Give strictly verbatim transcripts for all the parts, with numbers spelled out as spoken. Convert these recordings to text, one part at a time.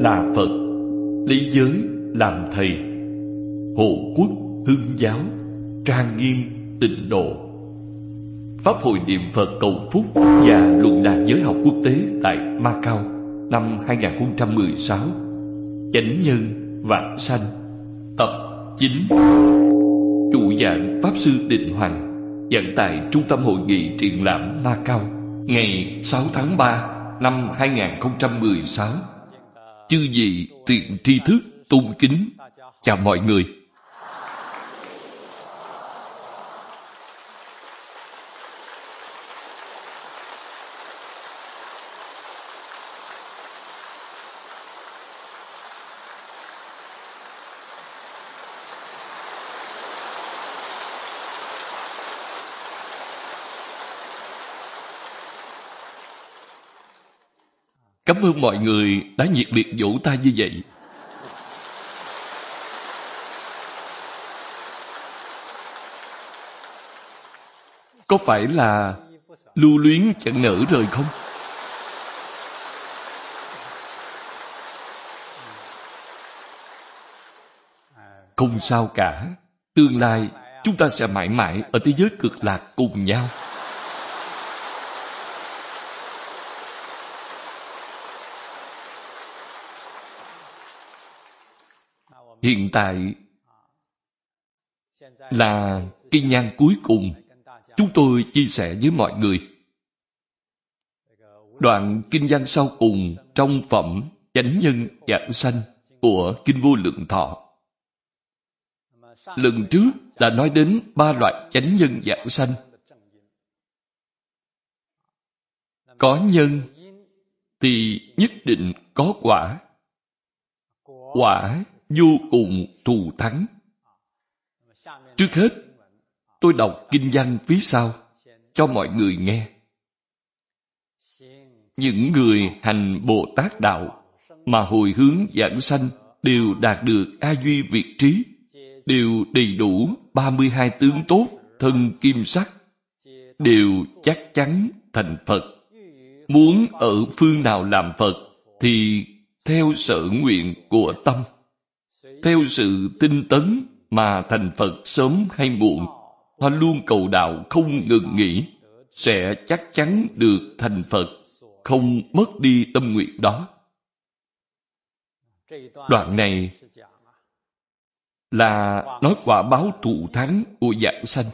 là Phật, lấy giới làm thầy, hộ quốc hưng giáo, trang nghiêm tịnh độ. Pháp hội niệm Phật cầu phúc và luận đàn giới học quốc tế tại Macau năm hai không một sáu. Chánh nhân vãng sanh. Tập chín. Chủ giảng Pháp Sư Định Hoằng, giảng tại Trung tâm Hội nghị Triển lãm Macau, ngày sáu tháng ba năm hai không một sáu. Chư vị thiện tri thức tôn kính, chào mọi người. Cảm ơn mọi người đã nhiệt liệt vỗ tay như vậy. Có phải là lưu luyến chẳng nỡ rời không? Không sao cả. Tương lai chúng ta sẽ mãi mãi ở thế giới cực lạc cùng nhau. Hiện tại là kinh nhang cuối cùng, chúng tôi chia sẻ với mọi người. Đoạn kinh văn sau cùng trong phẩm Chánh Nhân Vãng Sanh của Kinh Vô Lượng Thọ. Lần trước đã nói đến ba loại chánh nhân vãng sanh. Có nhân thì nhất định có quả. Quả vô cùng thù thắng. Trước hết, tôi đọc kinh văn phía sau cho mọi người nghe. Những người hành Bồ Tát Đạo mà hồi hướng vãng sanh đều đạt được A Duy Việt Trí, đều đầy đủ ba mươi hai tướng tốt, thân kim sắc, đều chắc chắn thành Phật. Muốn ở phương nào làm Phật thì theo sở nguyện của tâm, theo sự tinh tấn mà thành Phật sớm hay muộn. Họ luôn cầu đạo không ngừng nghỉ, sẽ chắc chắn được thành Phật, không mất đi tâm nguyện đó. Đoạn này là nói quả báo thù thắng của vãng sanh.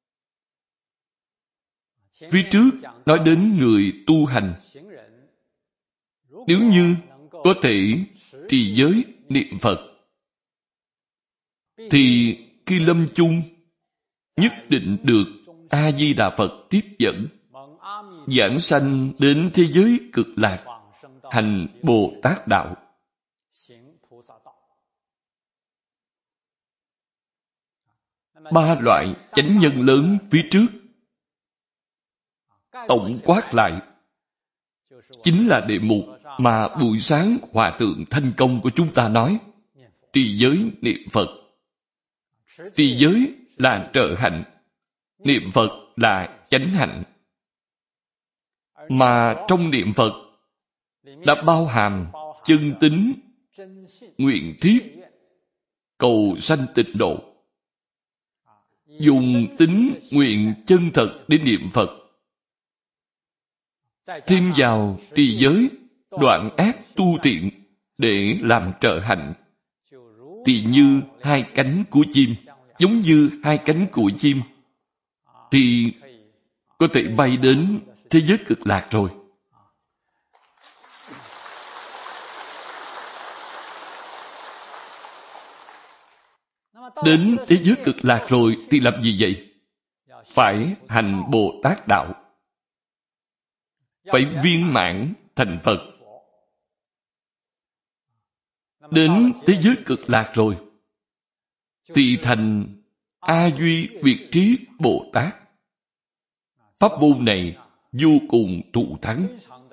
Phía trước nói đến người tu hành. Nếu như có thể trì giới niệm Phật, thì khi lâm chung nhất định được A-di-đà Phật tiếp dẫn, vãng sanh đến thế giới cực lạc, hành Bồ Tát Đạo. Ba loại chánh nhân lớn phía trước, tổng quát lại, chính là đề mục mà buổi sáng Hòa Thượng Thanh Công của chúng ta nói. Trì giới niệm Phật. Trì giới là trợ hạnh, niệm Phật là chánh hạnh. Mà trong niệm Phật đã bao hàm chân tín, nguyện thiết, cầu sanh tịnh độ. Dùng tín nguyện chân thật để niệm Phật, thêm vào trì giới, đoạn ác tu thiện để làm trợ hạnh, thì như hai cánh của chim, giống như hai cánh của chim, thì có thể bay đến thế giới cực lạc rồi. Đến thế giới cực lạc rồi thì làm gì vậy? Phải hành Bồ Tát Đạo, phải viên mãn thành Phật. Đến thế giới cực lạc rồi thì thành A Duy Việt Trí Bồ Tát. Pháp môn này vô cùng thù thắng.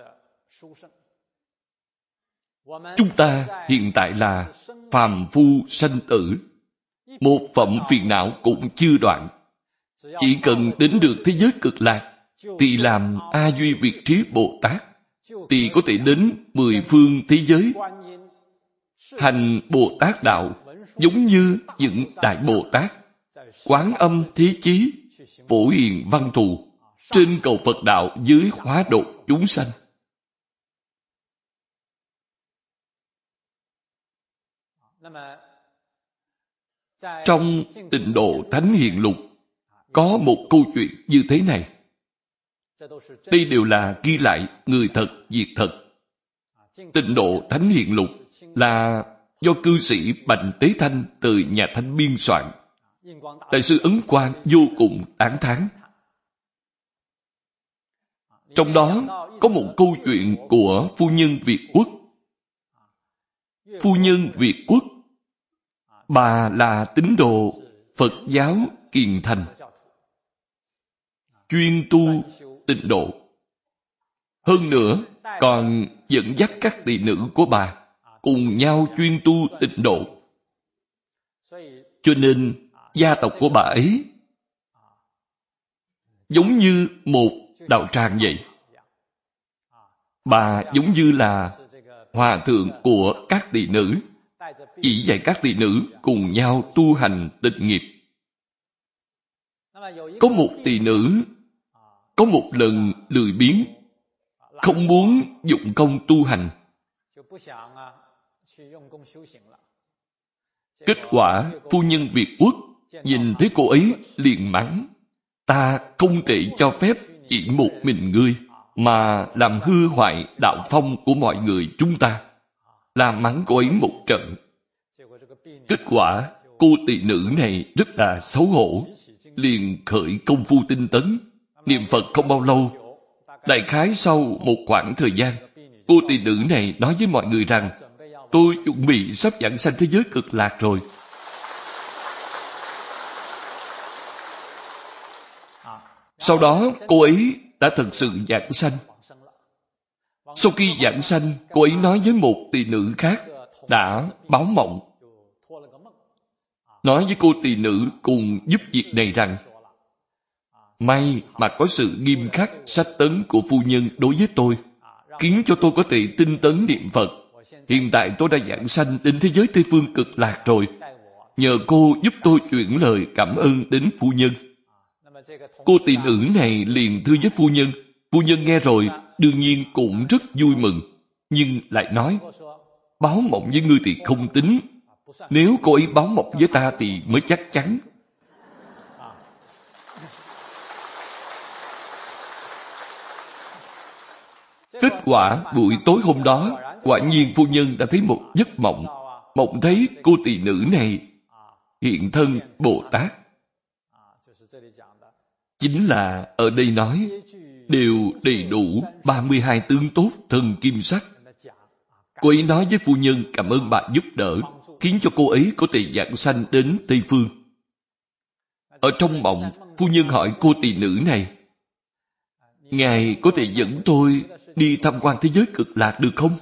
Chúng ta hiện tại là phàm phu sanh tử, một phẩm phiền não cũng chưa đoạn. Chỉ cần đến được thế giới cực lạc thì làm A Duy Việt Trí Bồ Tát, thì có thể đến mười phương thế giới, hành Bồ Tát đạo giống như những Đại Bồ Tát, Quán Âm Thế Chí, Phổ Hiền Văn Thù, trên cầu Phật đạo, dưới hóa độ chúng sanh. Trong Tịnh Độ Thánh Hiền Lục có một câu chuyện như thế này. Đây đều là ghi lại người thật, việc thật. Tịnh Độ Thánh Hiền Lục là do cư sĩ Bành Tế Thanh từ nhà Thanh biên soạn. Đại sư Ấn Quang vô cùng tán thán. Trong đó có một câu chuyện của phu nhân Việt Quốc. Phu nhân Việt Quốc, bà là tín đồ Phật giáo Kiền Thành, chuyên tu tịnh độ. Hơn nữa, còn dẫn dắt các tỳ nữ của bà cùng nhau chuyên tu tịnh độ. Cho nên, gia tộc của bà ấy giống như một đạo tràng vậy. Bà giống như là hòa thượng của các tỳ nữ, chỉ dạy các tỳ nữ cùng nhau tu hành tịnh nghiệp. Có một tỳ nữ có một lần lười biếng, không muốn dụng công tu hành. Kết quả, phu nhân Việt Quốc nhìn thấy cô ấy liền mắng: ta không thể cho phép chỉ một mình ngươi mà làm hư hoại đạo phong của mọi người chúng ta. Làm mắng cô ấy một trận. Kết quả, cô tỳ nữ này rất là xấu hổ, liền khởi công phu tinh tấn, niệm Phật không bao lâu. Đại khái sau một khoảng thời gian, cô tỳ nữ này nói với mọi người rằng: tôi chuẩn bị sắp giảng sanh thế giới cực lạc rồi. Sau đó, cô ấy đã thật sự giảng sanh. Sau khi giảng sanh, cô ấy nói với một tỳ nữ khác đã báo mộng, nói với cô tỳ nữ cùng giúp việc này rằng: may mà có sự nghiêm khắc sách tấn của phu nhân đối với tôi, khiến cho tôi có thể tinh tấn niệm Phật. Hiện tại tôi đã giảng sanh đến thế giới Tây Phương cực lạc rồi. Nhờ cô giúp tôi chuyển lời cảm ơn đến phu nhân. Cô tỳ nữ này liền thưa với phu nhân. Phu nhân nghe rồi, đương nhiên cũng rất vui mừng, nhưng lại nói: báo mộng với ngươi thì không tính, nếu cô ấy báo mộng với ta thì mới chắc chắn. Kết quả buổi tối hôm đó, quả nhiên phu nhân đã thấy một giấc mộng. Mộng thấy cô tỳ nữ này hiện thân Bồ Tát. Chính là ở đây nói đều đầy đủ ba mươi hai tướng tốt thân kim sắc. Cô ấy nói với phu nhân cảm ơn bà giúp đỡ, khiến cho cô ấy có thể giảng sanh đến Tây Phương. Ở trong mộng, phu nhân hỏi cô tỳ nữ này: ngài có thể dẫn tôi đi tham quan thế giới cực lạc được không?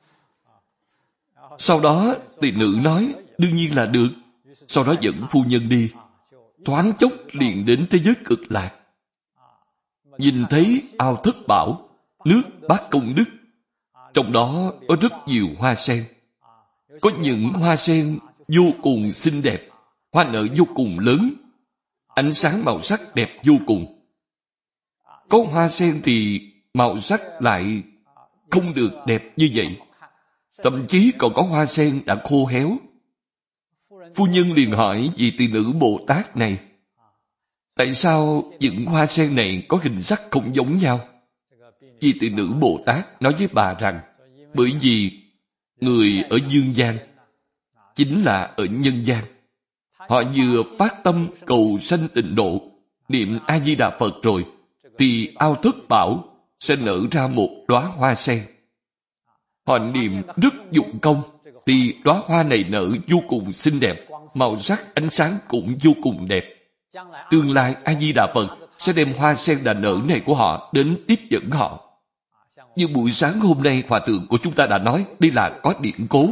Sau đó tỳ nữ nói: đương nhiên là được. Sau đó dẫn phu nhân đi. Thoáng chốc liền đến thế giới cực lạc. Nhìn thấy ao thất bảo, nước bát công đức. Trong đó có rất nhiều hoa sen. Có những hoa sen vô cùng xinh đẹp, hoa nở vô cùng lớn, ánh sáng màu sắc đẹp vô cùng. Có hoa sen thì màu sắc lại không được đẹp như vậy. Thậm chí còn có hoa sen đã khô héo. Phu nhân liền hỏi vị tỳ nữ Bồ Tát này: tại sao những hoa sen này có hình sắc không giống nhau? Vị tỳ nữ Bồ Tát nói với bà rằng: bởi vì người ở dương gian chính là ở nhân gian. Họ vừa phát tâm cầu sanh tịnh độ, niệm A-di-đà Phật rồi, thì ao thất bảo sẽ nở ra một đóa hoa sen. Họ niệm rất dụng công, thì đóa hoa này nở vô cùng xinh đẹp, màu sắc ánh sáng cũng vô cùng đẹp. Tương lai A-di-đà Phật sẽ đem hoa sen đã nở này của họ đến tiếp dẫn họ. Như buổi sáng hôm nay Hòa thượng của chúng ta đã nói, đây là có điển cố.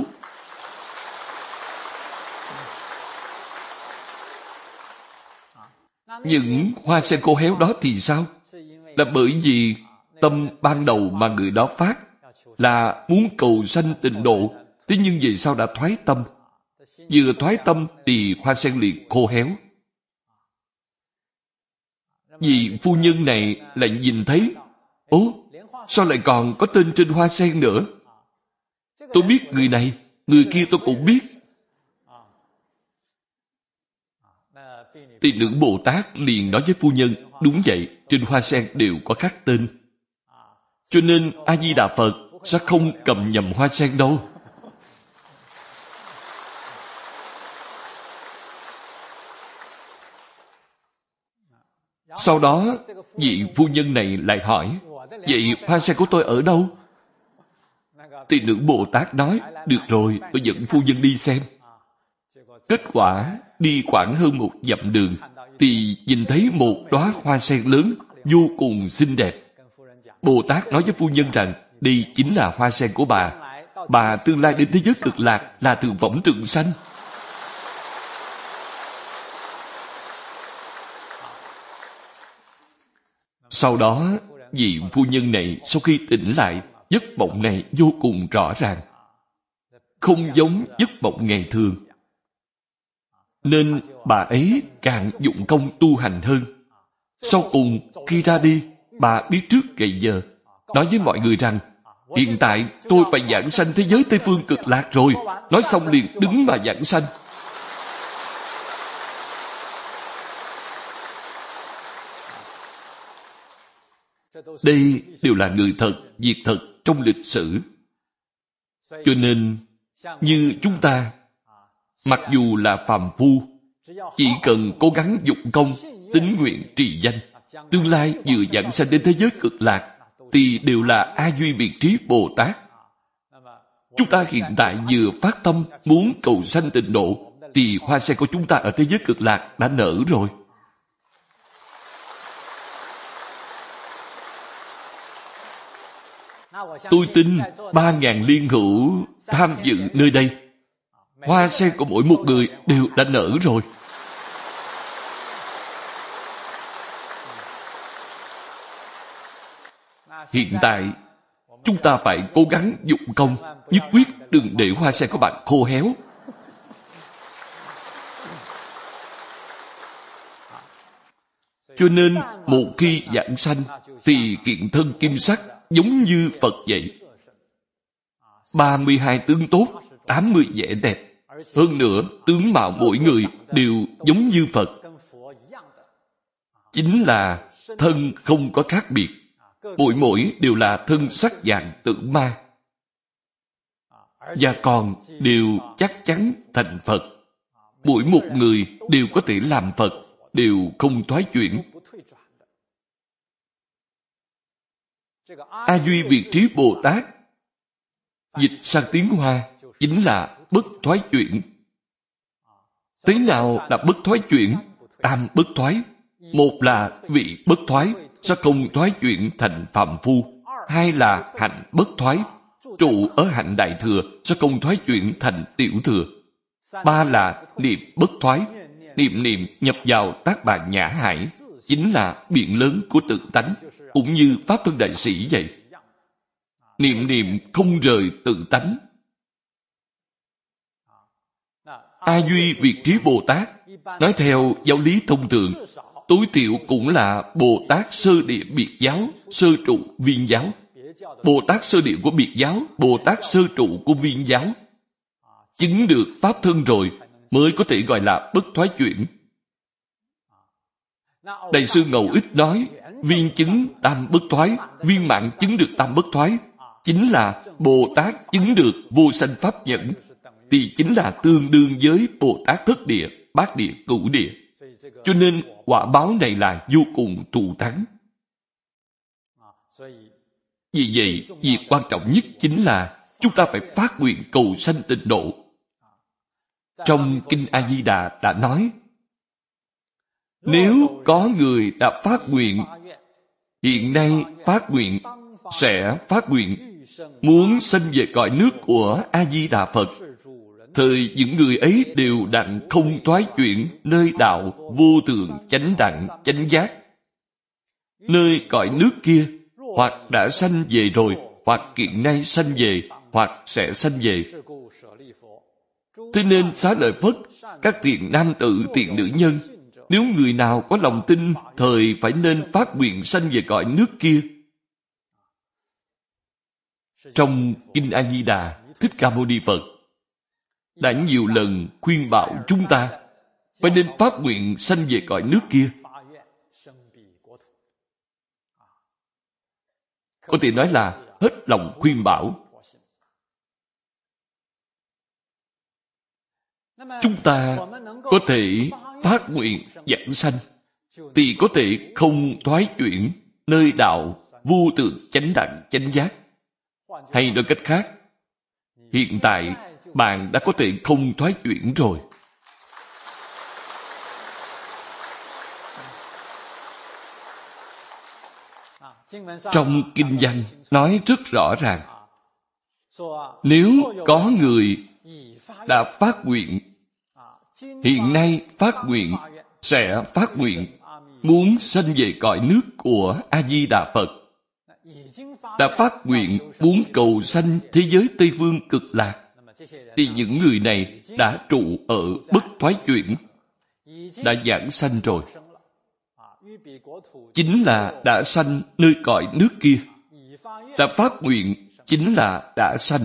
Những hoa sen khô héo đó thì sao? Là bởi vì tâm ban đầu mà người đó phát là muốn cầu sanh tịnh độ, Thế nhưng về sau đã thoái tâm. Vừa thoái tâm thì hoa sen liền khô héo. Vị phu nhân này lại nhìn thấy, ố, sao lại còn có tên trên hoa sen nữa? Tôi biết người này, người kia tôi cũng biết. Thì nữ Bồ Tát liền nói với phu nhân, đúng vậy, trên hoa sen đều có khắc tên. Cho nên A-di-đà Phật sẽ không cầm nhầm hoa sen đâu. Sau đó, vị phu nhân này lại hỏi, vậy hoa sen của tôi ở đâu? Thì nữ Bồ Tát nói, được rồi, tôi dẫn phu nhân đi xem. Kết quả, đi khoảng hơn một dặm đường, thì nhìn thấy một đóa hoa sen lớn, vô cùng xinh đẹp. Bồ Tát nói với phu nhân rằng, đây chính là hoa sen của bà. Bà tương lai đến thế giới cực lạc là thường võng trường sanh. Sau đó, vị phu nhân này sau khi tỉnh lại, giấc mộng này vô cùng rõ ràng. Không giống giấc mộng ngày thường. Nên bà ấy càng dụng công tu hành hơn. Sau cùng, khi ra đi, bà biết trước ngày giờ, nói với mọi người rằng, hiện tại tôi phải giảng sanh thế giới Tây Phương cực lạc rồi. Nói xong liền đứng mà giảng sanh. Đây đều là người thật, việc thật trong lịch sử. Cho nên, như chúng ta, mặc dù là phàm phu, chỉ cần cố gắng dụng công, tín nguyện trì danh, tương lai vừa giảng sanh đến thế giới cực lạc, thì đều là A Duy Biệt Trí Bồ Tát. Chúng ta hiện tại vừa phát tâm muốn cầu sanh tịnh độ, thì hoa sen của chúng ta ở thế giới cực lạc đã nở rồi. Tôi tin ba ngàn liên hữu tham dự nơi đây, hoa sen của mỗi một người đều đã nở rồi. Hiện tại, chúng ta phải cố gắng dụng công, nhất quyết đừng để hoa sen của bạn khô héo. Cho nên, một khi giảng sanh, thì kiện thân kim sắc giống như Phật vậy. ba mươi hai tướng tốt, tám mươi vẻ đẹp. Hơn nữa, tướng mạo mỗi người đều giống như Phật. Chính là thân không có khác biệt. Mỗi mỗi đều là thân sắc dạng tử ma. Và còn đều chắc chắn thành Phật. Mỗi một người đều có thể làm Phật, đều không thoái chuyển. A Duy Biệt Trí Bồ Tát dịch sang tiếng Hoa chính là bất thoái chuyển. Thế nào là bất thoái chuyển? Tam bất thoái. Một là vị bất thoái, sẽ không thoái chuyển thành phàm phu. Hai là hạnh bất thoái, trụ ở hạnh đại thừa, sẽ không thoái chuyển thành tiểu thừa. Ba là niệm bất thoái, niệm niệm nhập vào tác bạn nhã hải, chính là biển lớn của tự tánh, cũng như Pháp Thân Đại Sĩ vậy. Niệm niệm không rời tự tánh. A Duy Biệt Trí Bồ Tát, nói theo giáo lý thông thường, tối thiểu cũng là Bồ Tát sơ địa biệt giáo, sơ trụ viên giáo. Bồ Tát sơ địa của biệt giáo, Bồ Tát sơ trụ của viên giáo. Chứng được Pháp thân rồi mới có thể gọi là bất thoái chuyển. Đại sư Ngẫu Ích nói, viên chứng tam bất thoái, viên mãn chứng được tam bất thoái, chính là Bồ Tát chứng được vô sanh pháp nhẫn, thì chính là tương đương với Bồ Tát thất địa, bát địa, cửu địa. Cho nên quả báo này là vô cùng thù thắng. Vì vậy, việc quan trọng nhất chính là chúng ta phải phát nguyện cầu sanh tịnh độ. Trong Kinh A-di-đà đã nói, nếu có người đã phát nguyện, hiện nay phát nguyện, sẽ phát nguyện, muốn sanh về cõi nước của A-di-đà Phật, thời những người ấy đều đặng không thoái chuyển nơi đạo vô thượng chánh đẳng chánh giác. Nơi cõi nước kia, hoặc đã sanh về rồi, hoặc hiện nay sanh về, hoặc sẽ sanh về. Thế nên xá lợi Phất, các thiện nam tử, thiện nữ nhân, nếu người nào có lòng tin, thời phải nên phát nguyện sanh về cõi nước kia. Trong Kinh A Di Đà, Thích Ca Mâu Ni Phật đã nhiều lần khuyên bảo chúng ta phải nên phát nguyện sanh về cõi nước kia. Có thể nói là hết lòng khuyên bảo. Chúng ta có thể phát nguyện giảng sanh, thì có thể không thoái chuyển nơi đạo vô tượng chánh đẳng chánh giác. Hay nói cách khác, hiện tại bạn đã có thể không thoái chuyển rồi. Trong kinh văn nói rất rõ ràng, nếu có người đã phát nguyện, hiện nay phát nguyện, sẽ phát nguyện, muốn sanh về cõi nước của A-di-đà Phật, đã phát nguyện muốn cầu sanh thế giới Tây Phương Cực Lạc, thì những người này đã trụ ở bất thoái chuyển, đã giảng sanh rồi. Chính là đã sanh nơi cõi nước kia. Đã phát nguyện chính là đã sanh.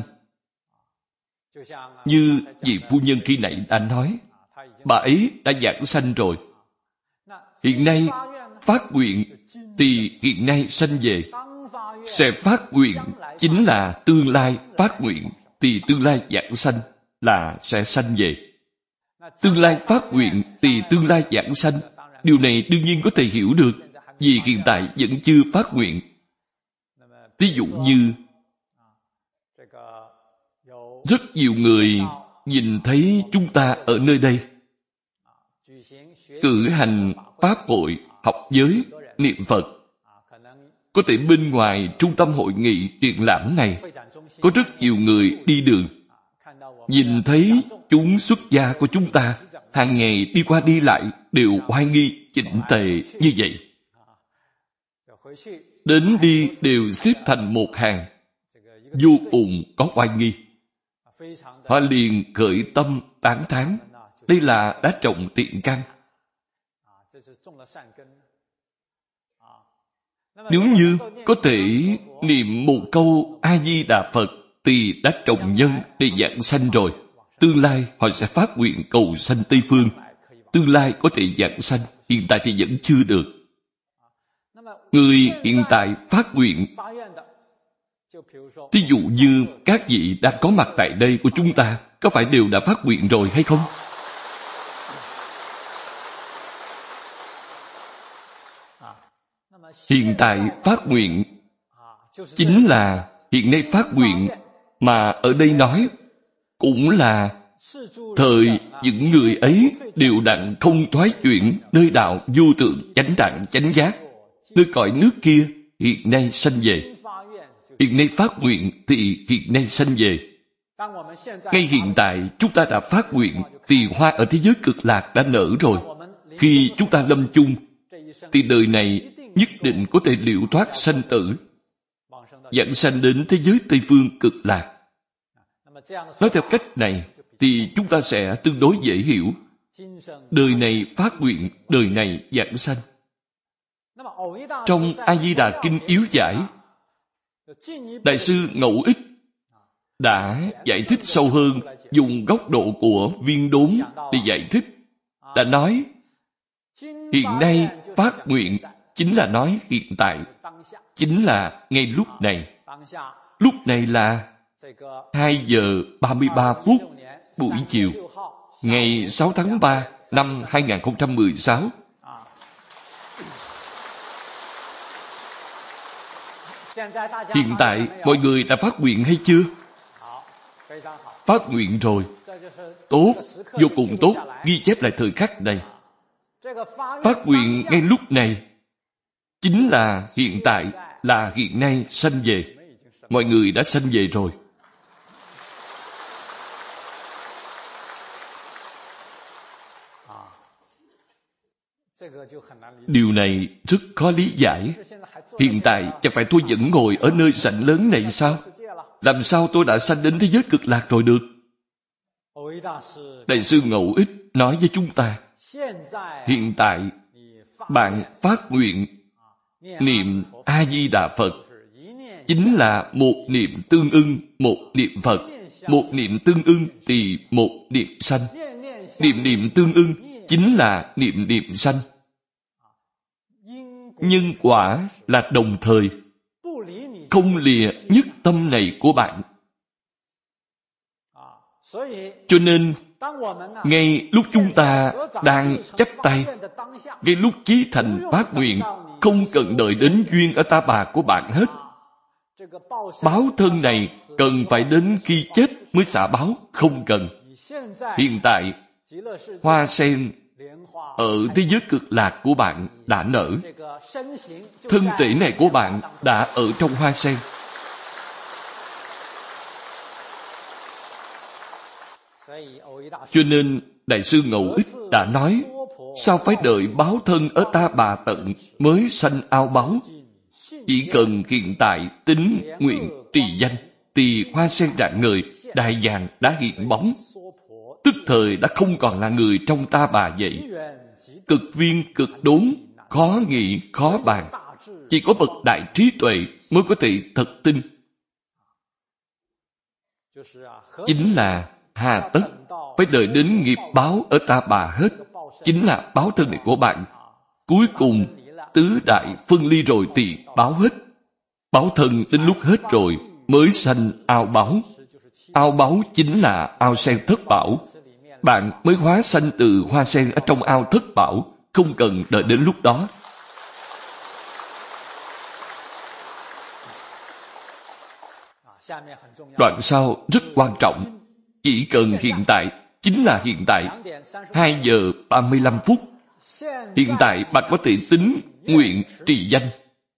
Như vị phu nhân khi nãy đã nói, bà ấy đã giảng sanh rồi. Hiện nay phát nguyện thì hiện nay sanh về. Sẽ phát nguyện chính là tương lai phát nguyện, thì tương lai giảng sanh là sẽ sanh về. Tương lai phát nguyện thì tương lai giảng sanh. Điều này đương nhiên có thể hiểu được, vì hiện tại vẫn chưa phát nguyện. Ví dụ như rất nhiều người nhìn thấy chúng ta ở nơi đây cử hành pháp hội, học giới, niệm Phật. Có thể bên ngoài trung tâm hội nghị triển lãm này có rất nhiều người đi đường, nhìn thấy chúng xuất gia của chúng ta hàng ngày đi qua đi lại đều oai nghi chỉnh tề như vậy. Đến đi đều xếp thành một hàng, vô cùng có oai nghi. Họ liền khởi tâm tán thán, đây là đã trồng thiện căn. Nếu như có thể niệm một câu A-di-đà Phật thì đã trồng nhân để giảng sanh rồi. Tương lai họ sẽ phát nguyện cầu sanh Tây Phương. Tương lai có thể giảng sanh, hiện tại thì vẫn chưa được. Người hiện tại phát nguyện, thí dụ như các vị đang có mặt tại đây của chúng ta, có phải đều đã phát nguyện rồi hay không? Hiện tại phát nguyện chính là hiện nay phát nguyện, mà ở đây nói cũng là thời những người ấy đều đặng không thoái chuyển nơi đạo vô tượng chánh đẳng chánh giác, nơi cõi nước kia hiện nay sanh về. Hiện nay phát nguyện thì hiện nay sanh về. Ngay hiện tại chúng ta đã phát nguyện thì hoa ở thế giới cực lạc đã nở rồi. Khi chúng ta lâm chung thì đời này nhất định có thể liễu thoát sanh tử, dẫn sanh đến thế giới Tây Phương Cực Lạc. Nói theo cách này thì chúng ta sẽ tương đối dễ hiểu. Đời này phát nguyện, đời này giảng sanh. Trong A-di-đà Kinh Yếu Giải, Đại sư Ngẫu Ích đã giải thích sâu hơn, dùng góc độ của viên đốn để giải thích. Đã nói, hiện nay phát nguyện chính là nói hiện tại, chính là ngay lúc này. Lúc này là hai giờ ba mươi ba phút buổi chiều, ngày sáu tháng ba năm hai nghìn không trăm mười sáu. Hiện tại mọi người đã phát nguyện hay chưa? Phát nguyện rồi. Tốt, vô cùng tốt, ghi chép lại thời khắc này. Phát nguyện ngay lúc này chính là hiện tại, là hiện nay sanh về. Mọi người đã sanh về rồi. Điều này rất khó lý giải. Hiện tại chẳng phải tôi vẫn ngồi ở nơi rộng lớn này sao? Làm sao tôi đã sanh đến thế giới cực lạc rồi được? Đại sư Ngẫu Ích nói với chúng ta, hiện tại bạn phát nguyện niệm A-di-đà Phật, chính là một niệm tương ưng một niệm Phật. Một niệm tương ưng thì một niệm sanh. Niệm niệm tương ưng chính là niệm niệm sanh. Nhân quả là đồng thời, không lìa nhất tâm này của bạn. Cho nên, ngay lúc chúng ta đang chắp tay, ngay lúc chí thành phát nguyện, không cần đợi đến duyên ở ta bà của bạn hết. Báo thân này cần phải đến khi chết mới xả báo, không cần. Hiện tại, hoa sen ở thế giới cực lạc của bạn đã nở. Thân thể này của bạn đã ở trong hoa sen. Cho nên, Đại sư Ngẫu Ích đã nói, sao phải đợi báo thân ở ta bà tận mới sanh ao báo? Chỉ cần hiện tại tín nguyện trì danh, thì hoa sen rạng ngời, đài vàng đã hiện bóng. Tức thời đã không còn là người trong ta bà vậy. Cực viên cực đốn, khó nghị khó bàn. Chỉ có bậc đại trí tuệ mới có thể thật tin. Chính là hà tất phải đợi đến nghiệp báo ở ta bà hết. Chính là báo thân này của bạn. Cuối cùng tứ đại phân ly rồi thì báo hết. Báo thân đến lúc hết rồi mới sanh ao báo. Ao báo chính là ao sen thất bảo. Bạn mới hóa sanh từ hoa sen ở trong ao thất bảo, không cần đợi đến lúc đó. Đoạn sau rất quan trọng. Chỉ cần hiện tại, chính là hiện tại. hai giờ ba mươi lăm phút. Hiện tại bạn có thể tính nguyện trì danh.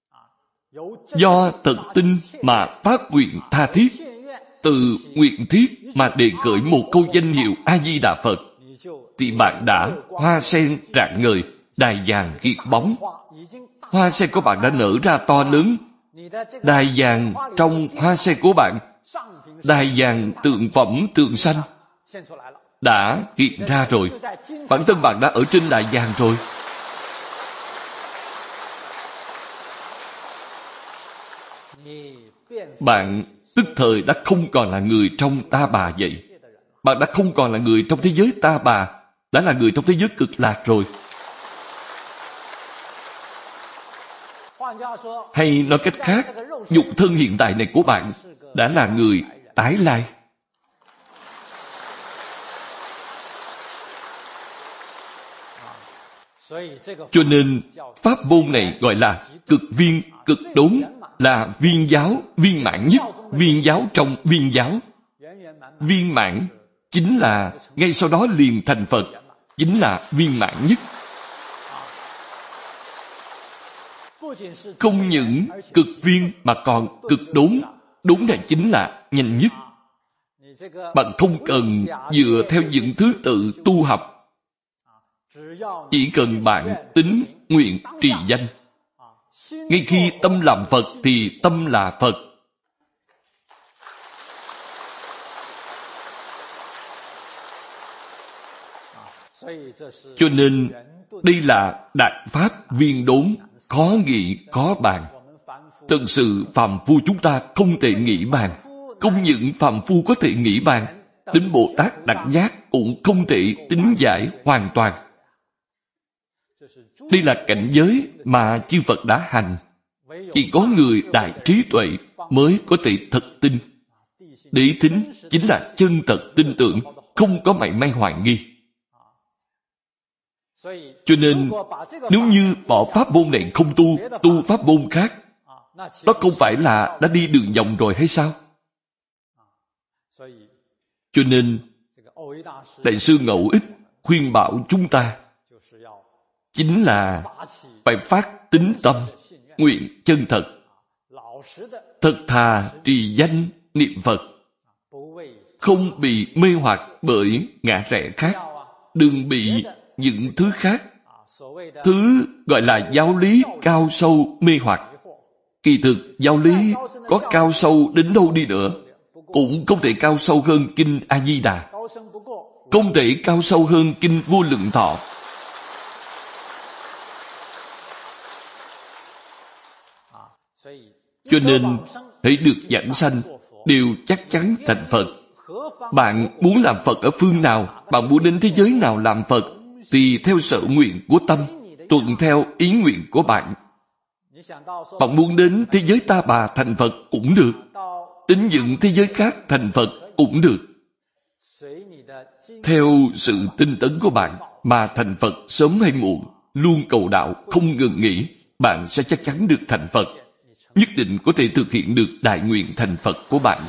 Do thật tin mà phát nguyện tha thiết. Từ nguyện thiết mà đề khởi một câu danh hiệu A-di-đà Phật, thì bạn đã hoa sen rạng ngời, đài vàng hiện bóng. Hoa sen của bạn đã nở ra to lớn. Đài vàng trong hoa sen của bạn, đài vàng tượng phẩm tượng xanh đã hiện ra rồi. Bản thân bạn đã ở trên đài vàng rồi. Bạn tức thời đã không còn là người trong ta bà vậy. Bạn đã không còn là người trong thế giới ta bà, đã là người trong thế giới cực lạc rồi. Hay nói cách khác, nhục thân hiện tại này của bạn đã là người tái lai. Cho nên, pháp môn này gọi là cực viên, cực đốn, là viên giáo, viên mãn nhất, viên giáo trong viên giáo. Viên mãn chính là ngay sau đó liền thành Phật, chính là viên mãn nhất. Không những cực viên mà còn cực đốn. Đốn này chính là nhanh nhất. Bạn không cần dựa theo những thứ tự tu học. Chỉ cần bạn tín nguyện trì danh. Ngay khi tâm làm Phật thì tâm là Phật. Cho nên đây là đại pháp viên đốn, khó nghị khó bàn. Thật sự phàm phu chúng ta không thể nghĩ bàn. Không những phàm phu có thể nghĩ bàn, đến Bồ Tát Đẳng Giác cũng không thể tính giải hoàn toàn. Đây là cảnh giới mà chư Phật đã hành. Chỉ có người đại trí tuệ mới có thể thật tin. Đế thính chính là chân thật tin tưởng, không có mảy may hoài nghi. Cho nên, nếu như bỏ pháp môn này không tu, tu pháp môn khác, đó không phải là đã đi đường vòng rồi hay sao? Cho nên, Đại sư Ngẫu Ích khuyên bảo chúng ta chính là phải phát tín tâm, nguyện chân thật, thật thà trì danh niệm Phật, không bị mê hoặc bởi ngã rẽ khác, đừng bị những thứ khác Thứ gọi là giáo lý cao sâu mê hoặc, kỳ thực giáo lý có cao sâu đến đâu đi nữa cũng không thể cao sâu hơn kinh A Di Đà, không thể cao sâu hơn kinh Vô Lượng Thọ. Cho nên hãy được giảng sanh đều chắc chắn thành Phật. Bạn muốn làm Phật ở phương nào, bạn muốn đến thế giới nào làm Phật, tùy theo sở nguyện của tâm, tuân theo ý nguyện của bạn. Bạn muốn đến thế giới Ta Bà thành Phật cũng được, đến những thế giới khác thành Phật cũng được. Theo sự tinh tấn của bạn mà thành Phật sớm hay muộn, luôn cầu đạo không ngừng nghỉ, bạn sẽ chắc chắn được thành Phật, nhất định có thể thực hiện được đại nguyện thành Phật của bạn.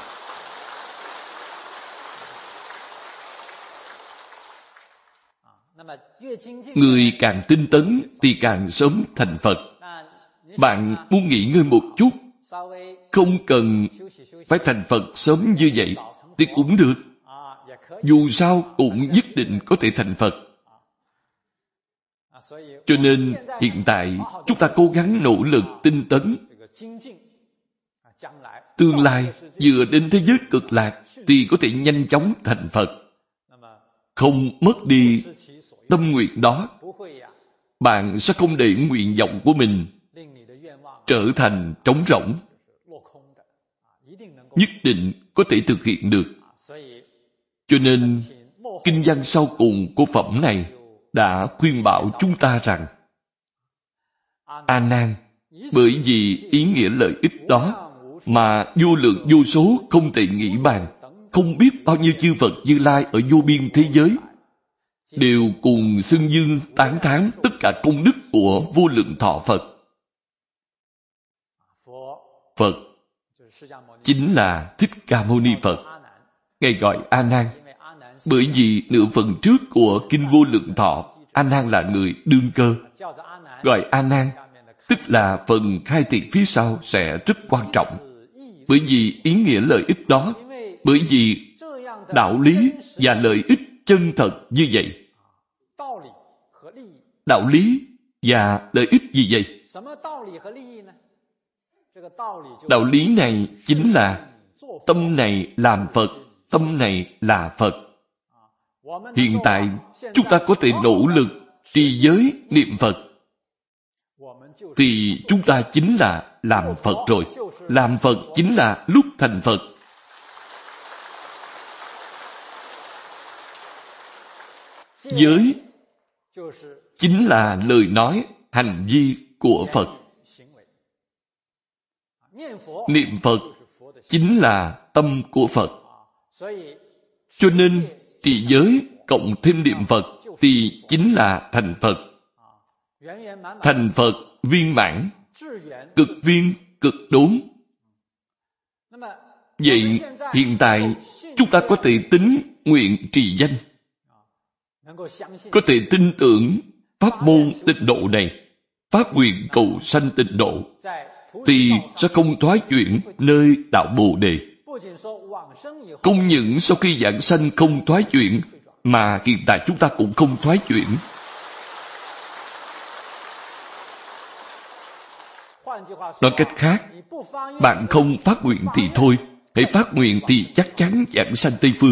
Người càng tinh tấn thì càng sớm thành Phật. Bạn muốn nghỉ ngơi một chút, không cần phải thành Phật sớm như vậy thì cũng được. Dù sao cũng nhất định có thể thành Phật. Cho nên hiện tại chúng ta cố gắng nỗ lực tinh tấn. Tương lai vừa đến thế giới cực lạc thì có thể nhanh chóng thành Phật. Không mất đi tâm nguyện đó, bạn sẽ không để nguyện vọng của mình trở thành trống rỗng, nhất định có thể thực hiện được. Cho nên kinh văn sau cùng của phẩm này đã khuyên bảo chúng ta rằng: A Nan, bởi vì ý nghĩa lợi ích đó mà vô lượng vô số không thể nghĩ bàn, không biết bao nhiêu chư Phật Như Lai ở vô biên thế giới đều cùng xưng dương tán thán tất cả công đức của Vô Lượng Thọ Phật. Phật chính là Thích Ca Mâu Ni Phật. Ngài gọi A Nan bởi vì nửa phần trước của kinh Vô Lượng Thọ, A Nan là người đương cơ. Gọi A Nan tức là phần khai thị phía sau sẽ rất quan trọng. Bởi vì ý nghĩa lợi ích đó, bởi vì đạo lý và lợi ích chân thật như vậy. Đạo lý và lợi ích gì vậy? Đạo lý này chính là tâm này làm Phật, tâm này là Phật. Hiện tại chúng ta có thể nỗ lực trì giới niệm Phật thì chúng ta chính là làm Phật rồi. Làm Phật chính là lúc thành Phật. Giới chính là lời nói, hành vi của Phật. Niệm Phật chính là tâm của Phật. Cho nên trì giới cộng thêm niệm Phật thì chính là thành Phật. Thành Phật viên mãn, cực viên, cực đốn. Vậy hiện tại chúng ta có thể tính nguyện trì danh, có thể tin tưởng pháp môn tịnh độ này, phát nguyện cầu sanh tịnh độ, thì sẽ không thoái chuyển nơi đạo Bồ Đề. Không những sau khi giảng sanh không thoái chuyển, mà hiện tại chúng ta cũng không thoái chuyển. Nói cách khác, bạn không phát nguyện thì thôi, hãy phát nguyện thì chắc chắn giảng sanh Tây Phương.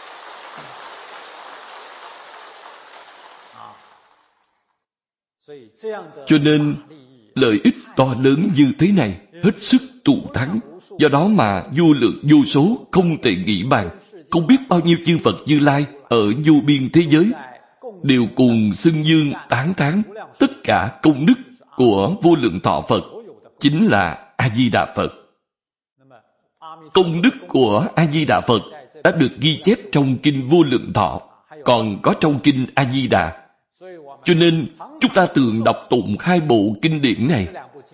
Cho nên lợi ích to lớn như thế này hết sức thù thắng. Do đó mà vô lượng vô số không thể nghĩ bàn, không biết bao nhiêu chư Phật Như Lai ở vô biên thế giới đều cùng xưng dương tán thán tất cả công đức của Vô Lượng Thọ Phật chính là A Di Đà Phật. Công đức của A Di Đà Phật đã được ghi chép trong kinh Vô Lượng Thọ, còn có trong kinh A Di Đà. Cho nên chúng ta thường đọc tụng hai bộ kinh điển này.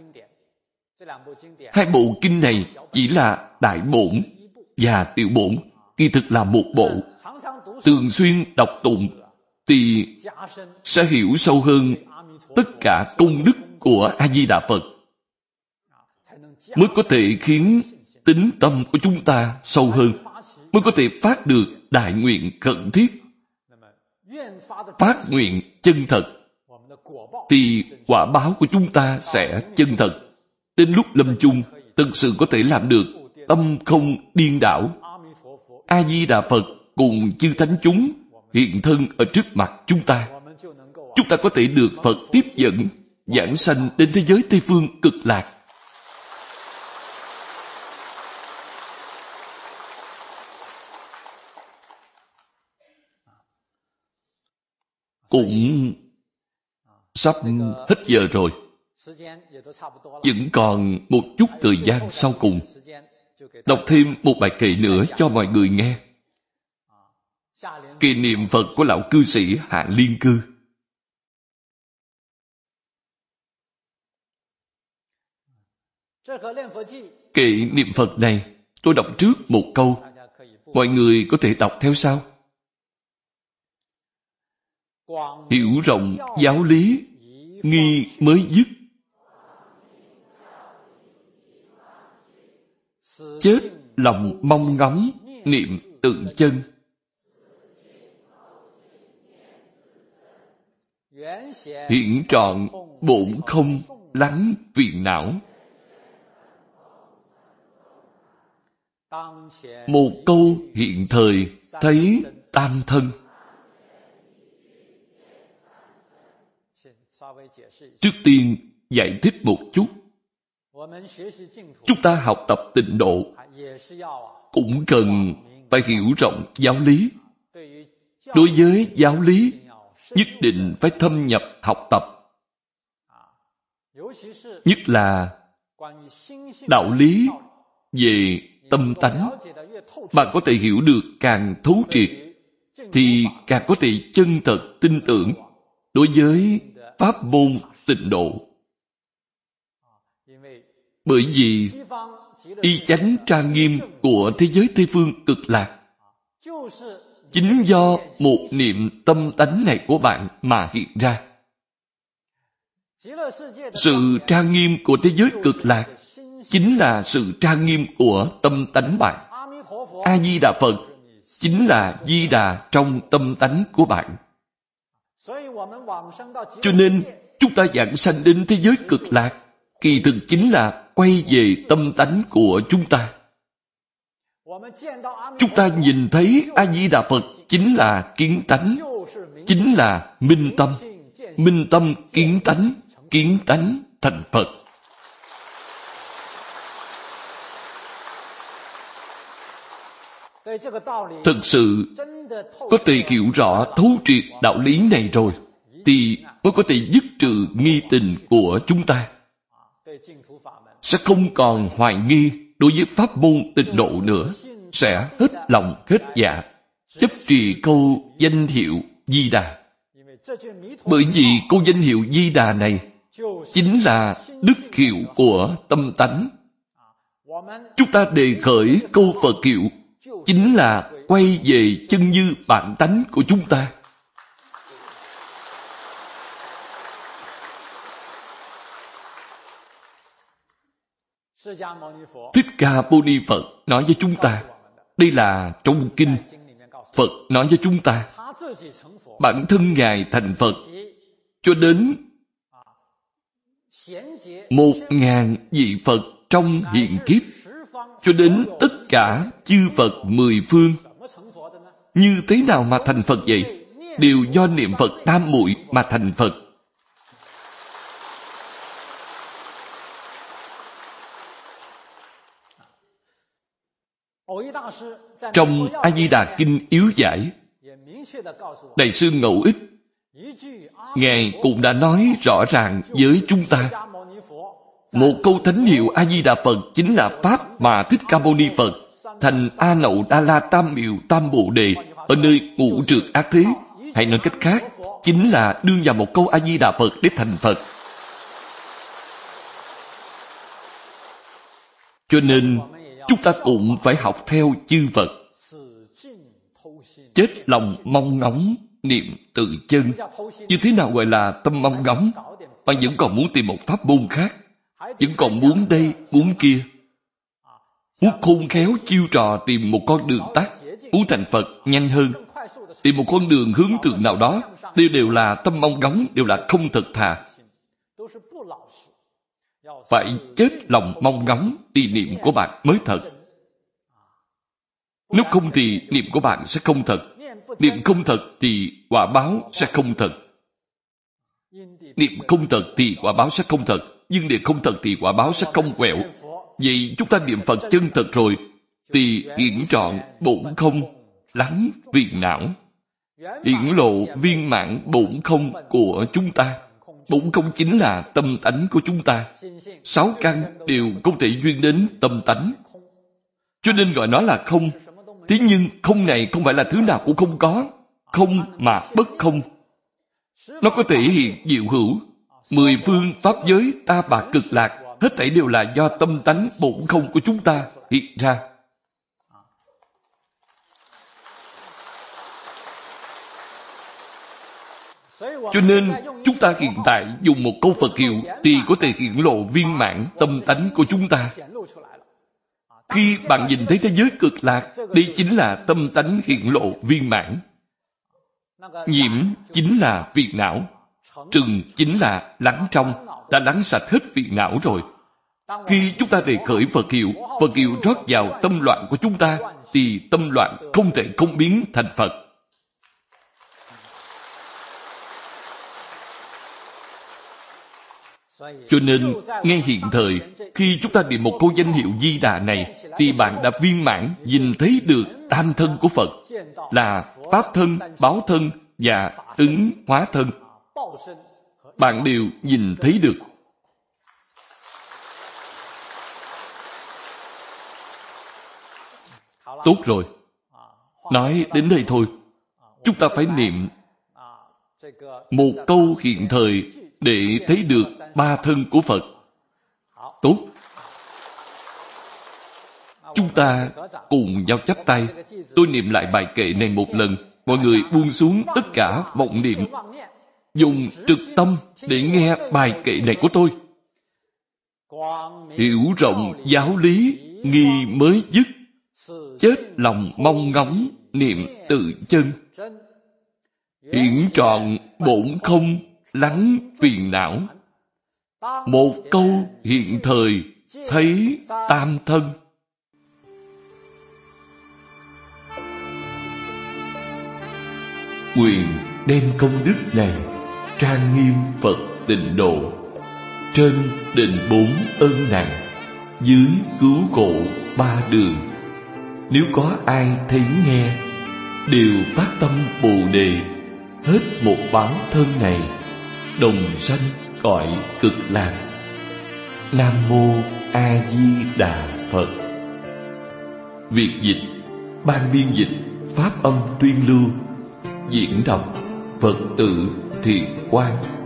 Hai bộ kinh này chỉ là đại bổn và tiểu bổn, kỳ thực là một bộ. Thường xuyên đọc tụng thì sẽ hiểu sâu hơn tất cả công đức của A Di Đà Phật, mới có thể khiến tính tâm của chúng ta sâu hơn, mới có thể phát được đại nguyện khẩn thiết. Phát nguyện chân thật, thì quả báo của chúng ta sẽ chân thật. Đến lúc lâm chung, thực sự có thể làm được tâm không điên đảo. A-di-đà Phật cùng chư thánh chúng hiện thân ở trước mặt chúng ta. Chúng ta có thể được Phật tiếp dẫn, giảng sanh đến thế giới Tây Phương cực lạc. Cũng sắp hết giờ rồi. Vẫn còn một chút thời gian sau cùng. Đọc thêm một bài kệ nữa cho mọi người nghe. Kệ niệm Phật của lão cư sĩ Hạ Liên Cư. Kệ niệm Phật này, tôi đọc trước một câu. Mọi người có thể đọc theo sau. Hiểu rộng giáo lý, nghi mới dứt. Chết lòng mong ngóng, niệm tự chân. Hiển trọn bổn không, lắng phiền não. Một câu hiện thời, thấy tam thân. Trước tiên giải thích một chút. Chúng ta học tập tịnh độ cũng cần phải hiểu rộng giáo lý. Đối với giáo lý, nhất định phải thâm nhập học tập. Nhất là đạo lý về tâm tánh. Bạn có thể hiểu được càng thấu triệt, thì càng có thể chân thật tin tưởng đối với pháp môn tịnh độ. Bởi vì y chánh trang nghiêm của thế giới Tây Phương cực lạc chính do một niệm tâm tánh này của bạn mà hiện ra. Sự trang nghiêm của thế giới cực lạc chính là sự trang nghiêm của tâm tánh bạn. A-di-đà Phật chính là Di Đà trong tâm tánh của bạn. Cho nên chúng ta giảng sanh đến thế giới cực lạc kỳ thực chính là quay về tâm tánh của chúng ta. Chúng ta nhìn thấy A-di-đà Phật chính là kiến tánh, chính là minh tâm. Minh tâm kiến tánh, kiến tánh thành Phật. Thực sự có thể hiểu rõ thấu triệt đạo lý này rồi, thì mới có thể dứt trừ nghi tình của chúng ta. Sẽ không còn hoài nghi đối với pháp môn tịnh độ nữa. Sẽ hết lòng hết dạ chấp trì câu danh hiệu Di Đà. Bởi vì câu danh hiệu Di Đà này chính là đức hiệu của tâm tánh. Chúng ta đề khởi câu Phật hiệu chính là quay về chân như bản tánh của chúng ta. Thích Ca Mâu Ni Phật nói với chúng ta, đây là trong kinh, Phật nói với chúng ta, bản thân Ngài thành Phật cho đến một ngàn vị Phật trong hiện kiếp, cho đến tất cả chư Phật mười phương. Như thế nào mà thành Phật vậy? Đều do niệm Phật tam muội mà thành Phật. Trong A-di-đà Kinh Yếu Giải, Đại sư Ngẫu Ích, Ngài cũng đã nói rõ ràng với chúng ta. Một câu thánh hiệu A-di-đà Phật chính là Pháp mà Thích Ca Mâu Ni Phật thành A Nậu Đa La Tam Miệu Tam Bồ Đề ở nơi ngũ trượt ác thế. Hay nói cách khác, chính là đương vào một câu A-di-đà Phật để thành Phật. Cho nên, chúng ta cũng phải học theo chư Phật. Chết lòng mong ngóng, niệm tự chân. Như thế nào gọi là tâm mong ngóng? Bạn vẫn còn muốn tìm một pháp môn khác, vẫn còn muốn đây, muốn kia. Muốn khôn khéo chiêu trò tìm một con đường tắt, muốn thành Phật nhanh hơn, Tìm một con đường hướng thượng nào đó, đều đều là tâm mong ngóng, đều là không thật thà. Phải chết lòng mong ngóng thì niệm của bạn mới thật. Nếu không thì niệm của bạn sẽ không thật. Niệm không thật thì quả báo sẽ không thật. Niệm không thật thì quả báo sẽ không thật. Nhưng niệm không thật thì quả báo sẽ không quẹo. Vậy chúng ta niệm Phật chân thật rồi thì hiển trọn bổn không lắng phiền não, hiển lộ viên mãn bổn không của chúng ta. Bổn không chính là tâm tánh của chúng ta. Sáu căn đều không thể duyên đến tâm tánh, cho nên gọi nó là không. Thế nhưng không này không phải là thứ nào cũng không có. Không mà bất không. Nó có thể hiện diệu hữu. Mười phương pháp giới ta bà cực lạc, hết thảy đều là do tâm tánh bổn không của chúng ta hiện ra. Cho nên chúng ta hiện tại dùng một câu Phật hiệu thì có thể hiển lộ viên mãn tâm tánh của chúng ta. Khi bạn nhìn thấy thế giới cực lạc, đây chính là tâm tánh hiển lộ viên mãn. Nhiễm chính là phiền não, trừng chính là lắng trong, đã lắng sạch hết phiền não rồi. Khi chúng ta đề khởi Phật hiệu, Phật hiệu rót vào tâm loạn của chúng ta, thì tâm loạn không thể không biến thành Phật. Cho nên, ngay hiện thời, khi chúng ta niệm một câu danh hiệu Di Đà này, thì bạn đã viên mãn nhìn thấy được tam thân của Phật, là Pháp thân, Báo thân và Ứng Hóa thân. Bạn đều nhìn thấy được. Tốt rồi. Nói đến đây thôi. Chúng ta phải niệm một câu hiện thời để thấy được ba thân của Phật. Tốt. Chúng ta cùng nhau chắp tay. Tôi niệm lại bài kệ này một lần. Mọi người buông xuống tất cả vọng niệm, dùng trực tâm để nghe bài kệ này của tôi. Hiểu rộng giáo lý, nghi mới dứt, chết lòng mong ngóng niệm tự chân. Hiển trọn bổn không lắng phiền não. Một câu hiện thời thấy tam thân. Nguyện đem công đức này trang nghiêm Phật tịnh độ, trên đền bốn ân nặng, dưới cứu khổ ba đường. Nếu có ai thấy nghe, đều phát tâm Bồ Đề, hết một báo thân này, đồng sanh cõi cực lạc. Nam Mô A Di Đà Phật. Việt dịch, ban biên dịch Pháp âm tuyên lưu, diễn đọc Phật tử Thiện Quang.